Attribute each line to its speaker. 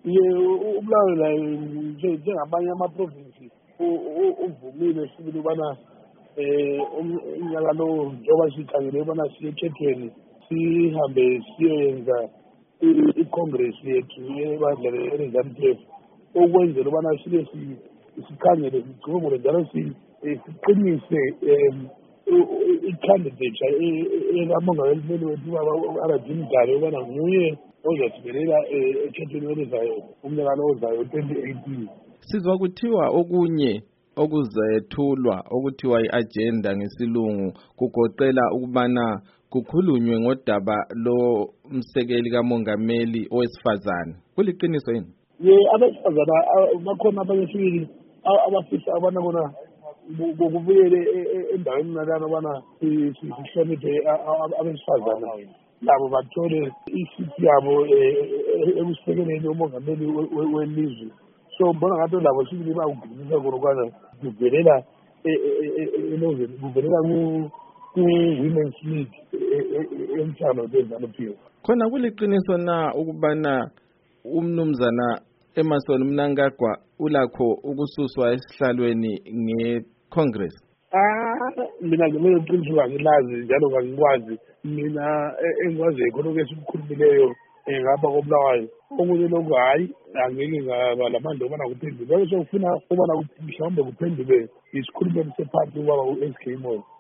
Speaker 1: Ubulawayo la njengamanye amaprovinsi uvumile sibili ubana unyaka lo njengoba sikhangele ubana siye ekhethweni sihambe siyoyenza i-congress yethu ebandla le-NZANU-PF okwenzela ubana sibe sikhangele sicubungule njalo siqinise i-candidature ekamongameli meli wethu ubaba u-Arabin Mdlalo ubana nguye ozasibelela ekhethweni elizayo umnyaka lo ozayo 2018.
Speaker 2: Sizwa kuthiwa okunye okuzethulwa okuthiwa i-agenda ngesilungu kugoqela ukubana kukhulunywe ngodaba lo msekeli kamongameli owesifazane. Kuliqiniso yini?
Speaker 1: Abesifazana bakhona abanye sibili abafisa abana bona kubuyele endaweni nalana bana sihloniphe abesifazana labo bathole isithi yabo ekusekeleni umongameli welizwe. So mbona ngathi labo sibili bayawugcinisa konokwana kuvelela kuvelela ku-Women's League emthano we-ZANU-PF.
Speaker 2: Khona kuliqiniso na ukubana umnumzana Emmerson Mnangagwa ulakho ukususwa esihlalweni nge-Congress?
Speaker 1: Mina ngimele uqiniswa angilazi njalo ngangikwazi. Mina engikwaziyo khona esikukhulumileyo ngapha koBulawayo. Okunye lokhu hayi angeke ngaba lamandla obana kuphendule. Lokho sokufuna ubana mhlawumbe kuphendule isikhulumeli sephathi ubaba u-SK Moyo.